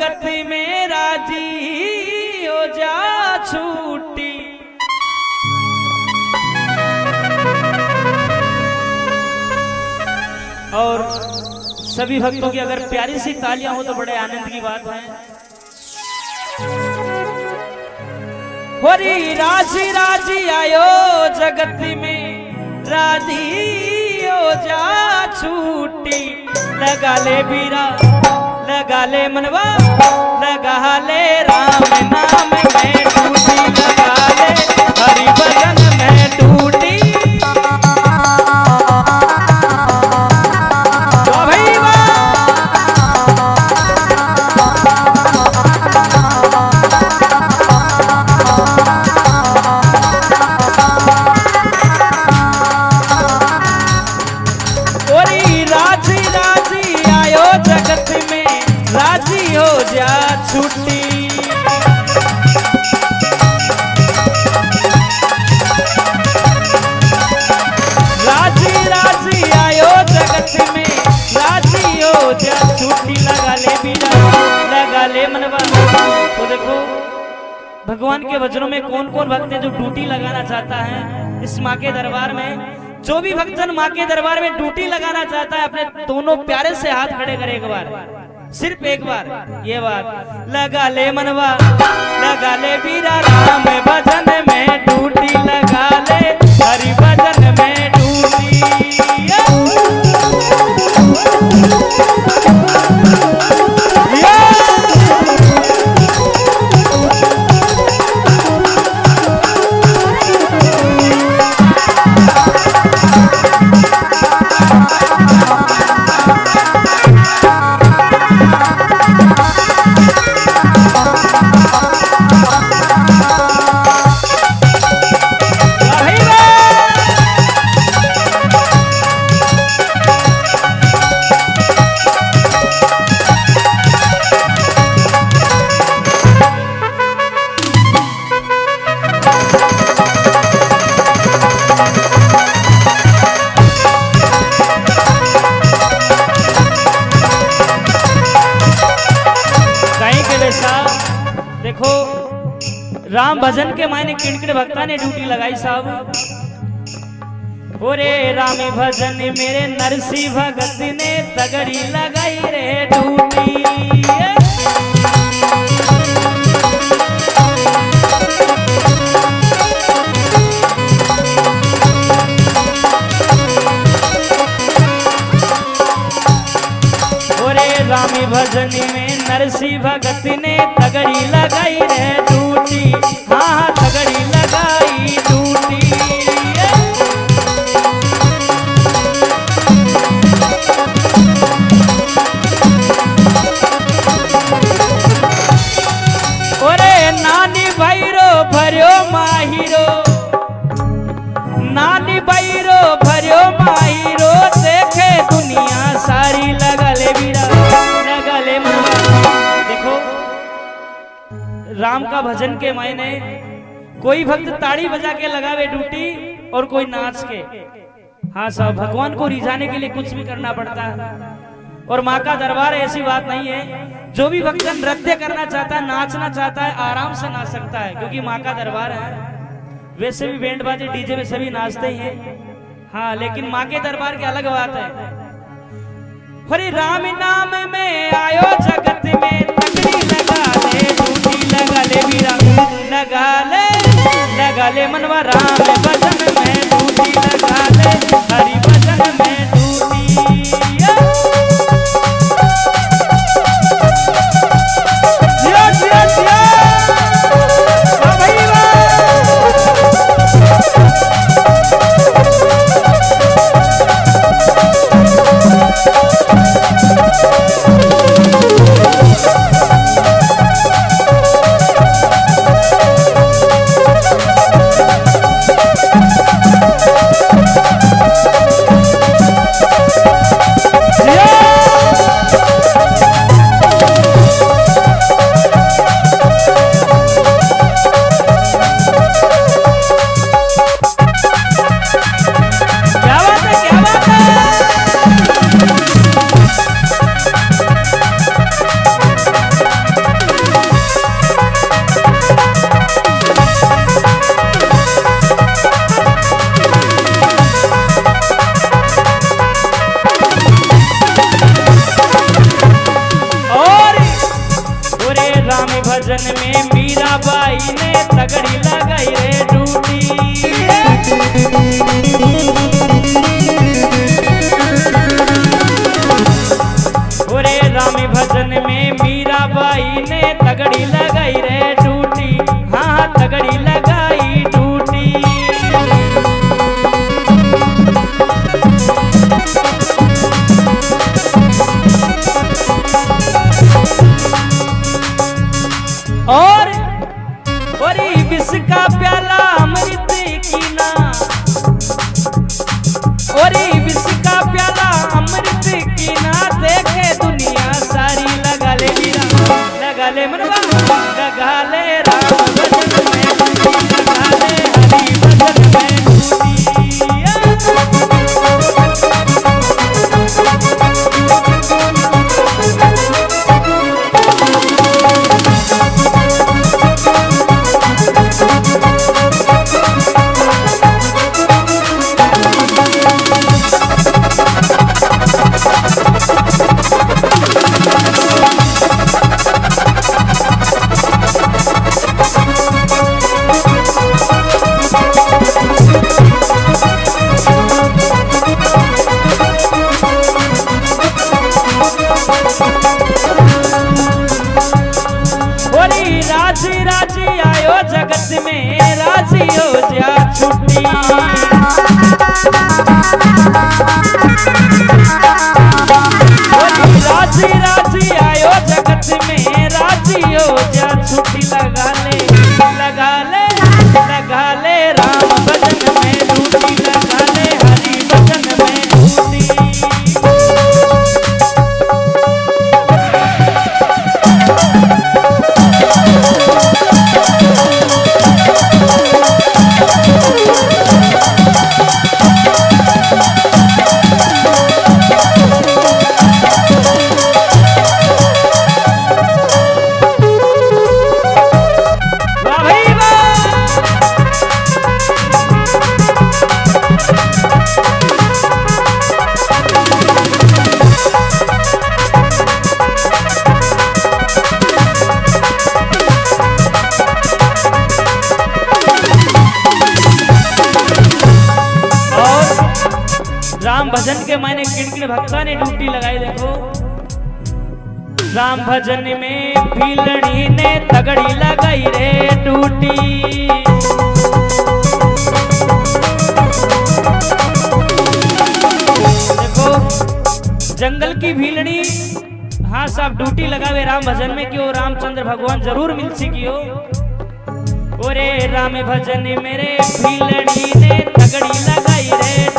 जगत में राजी हो जा छूटी। और सभी भक्तों की अगर प्यारी सी तालियां हो तो बड़े आनंद की बात है। होरी राजी राजी आयो जगत में राजी हो जा छूटी। लगा ले बीरा लगा ले मनवा लगा ले राम नाम में टूटी। लगा ले हरि भजन में टूटी। छुट्टी राजी राजी आयो जगत में राजी हो जा छुट्टी। लगा ले बीरा लगा ले मनवा। तो देखो भगवान के वचनों में कौन कौन भक्त है जो ड्यूटी लगाना चाहता है इस माँ के दरबार में। जो भी भक्तजन माँ के दरबार में ड्यूटी लगाना चाहता है अपने दोनों प्यारे से हाथ खड़े करे एक बार, सिर्फ एक बार ये बात। लगा ले मनवा लगा ले बीरा राम भजन में टूटी। लगा ले हरि भजन में टूटी। देखो राम भजन के मायने किणकिण भक्ता ने ड्यूटी लगाई साहब। ओरे राम भजन मेरे नरसी भगत ने तगड़ी लगाई रे ड्यूटी। ओरे राम भजन में नरसी भगत ने तगड़ी लगाई रे ड्यूटी। हाँ तगड़ी लगाई ड्यूटी। ओरे नानी भैरो भर्यो माहिरो नानी भैरो भर्यो माहिरो देखे दुनिया सारी। लगा ले बीरा लगा ले मनवा। देखो राम का भजन के मायने कोई भक्त ताड़ी बजा के लगावे ड्यूटी और कोई नाच के। हाँ साहब भगवान को रिझाने के लिए कुछ भी करना पड़ता है। और माँ का दरबार ऐसी बात नहीं है जो भी भक्त नृत्य करना चाहता है नाचना चाहता है आराम से नाच सकता है क्योंकि माँ का दरबार है। वैसे भी बैंड बाजे डीजे में सभी नाचते ही हैं। हाँ लेकिन माँ के दरबार की अलग बात है। हरे राम नाम में आयो जगत में तगड़ी लगा ले ड्यूटी। लगा ले बीरा लगा ले मनवा राम भजन में ड्यूटी। लगा ले हरि भजन में ड्यूटी। जिया जिया जिया भाई भजन में मीराबाई ने तगड़ी लगाई रे ड्यूटी। ओरे राम भजन में मीराबाई ने तगड़ी लगाई रे ड्यूटी। हाँ तगड़ी लगाई ड्यूटी। और विष का प्याला अमृत की ना, और विष का प्याला अमृत की ना, देखे दुनिया सारी लगा ले मीरा, लगा ले मनवा, लगा ले राम भजन में, लगा ले हरि भजन में राजी राजी आयो जगत में, राजी हो जा छुट्टी। राजी राजी आयो जगत में, राजी हो जा छुट्टी। लगा ले लगा ले लगा ले राम भजन में ड्यूटी, लगा ले हरि भजन में ड्यूटी। राम भजन के मायने किन किन भक्ता ने ड्यूटी लगाई देखो। राम भजन में भीलड़ी ने तगड़ी लगाई रे ड्यूटी। देखो जंगल की भीलड़ी, हाँ साहब ड्यूटी लगावे राम भजन में क्यों, रामचंद्र भगवान जरूर मिल सिकियो। ओरे राम भजन मेरे भीलड़ी ने तगड़ी लगाई रे